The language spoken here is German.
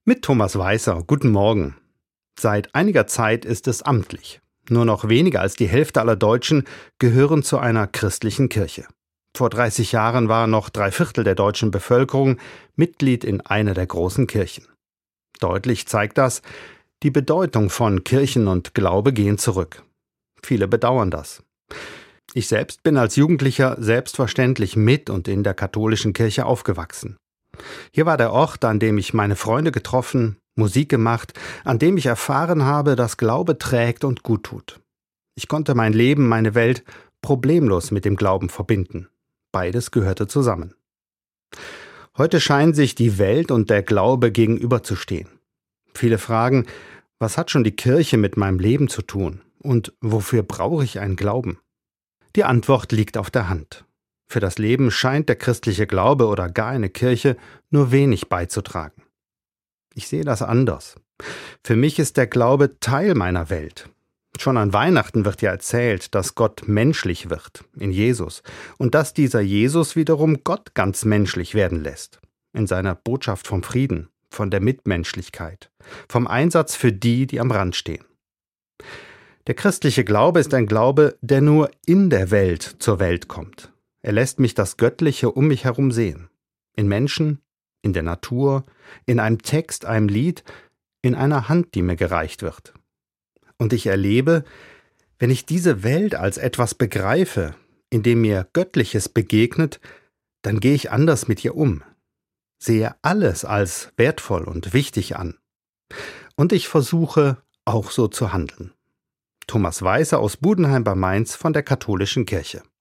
Mit Thomas Weißer. Guten Morgen. Seit einiger Zeit ist es amtlich. Nur noch weniger als die Hälfte aller Deutschen gehören zu einer christlichen Kirche. Vor 30 Jahren waren noch 3/4 der deutschen Bevölkerung Mitglied in einer der großen Kirchen. Deutlich zeigt das, die Bedeutung von Kirchen und Glaube gehen zurück. Viele bedauern das. Ich selbst bin als Jugendlicher selbstverständlich mit und in der katholischen Kirche aufgewachsen. Hier war der Ort, an dem ich meine Freunde getroffen, Musik gemacht, an dem ich erfahren habe, dass Glaube trägt und gut tut. Ich konnte mein Leben, meine Welt problemlos mit dem Glauben verbinden. Beides gehörte zusammen. Heute scheinen sich die Welt und der Glaube gegenüberzustehen. Viele fragen, was hat schon die Kirche mit meinem Leben zu tun und wofür brauche ich einen Glauben? Die Antwort liegt auf der Hand. Für das Leben scheint der christliche Glaube oder gar eine Kirche nur wenig beizutragen. Ich sehe das anders. Für mich ist der Glaube Teil meiner Welt. Schon an Weihnachten wird ja erzählt, dass Gott menschlich wird, in Jesus, und dass dieser Jesus wiederum Gott ganz menschlich werden lässt, in seiner Botschaft vom Frieden, von der Mitmenschlichkeit, vom Einsatz für die, die am Rand stehen. Der christliche Glaube ist ein Glaube, der nur in der Welt zur Welt kommt. Er lässt mich das Göttliche um mich herum sehen. In Menschen, in der Natur, in einem Text, einem Lied, in einer Hand, die mir gereicht wird. Und ich erlebe, wenn ich diese Welt als etwas begreife, in dem mir Göttliches begegnet, dann gehe ich anders mit ihr um, sehe alles als wertvoll und wichtig an. Und ich versuche, auch so zu handeln. Thomas Weißer aus Budenheim bei Mainz von der Katholischen Kirche.